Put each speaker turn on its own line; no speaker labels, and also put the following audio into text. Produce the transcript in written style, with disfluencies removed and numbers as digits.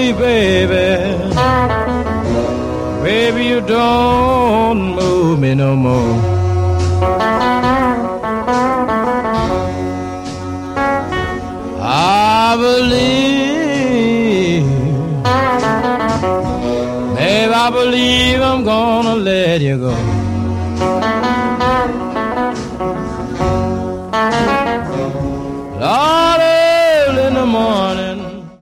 baby. Baby, you don't move me no more. I believe, babe, I believe I'm gonna let you go.